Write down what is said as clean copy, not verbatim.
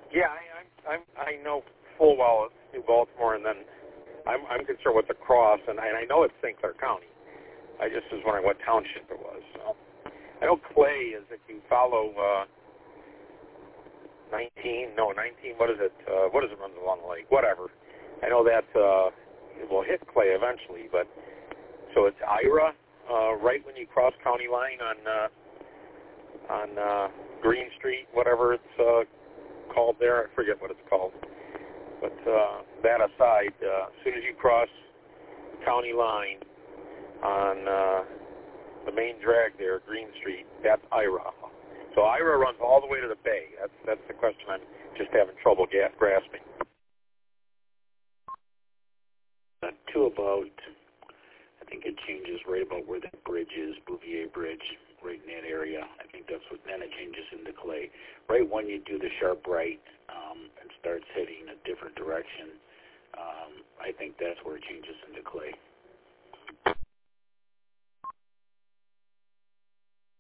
Yeah, I know full well it's New Baltimore, and then I'm concerned with the cross, and I know it's St. Clair County. I just was wondering what township it was. So I know Clay is if you follow 19. What is it? What does it run along the lake? Whatever. I know that it will hit Clay eventually, but so it's Ira, right when you cross county line on Green Street, whatever it's called there. I forget what it's called. But that aside, as soon as you cross county line on the main drag there, Green Street, that's Ira. So Ira runs all the way to the bay. That's the question I'm just having trouble grasping. To about, I think it changes right about where that bridge is, Bouvier Bridge, right in that area. I think that's what, then it changes into Clay. Right when you do the sharp right and starts heading a different direction, I think that's where it changes into Clay.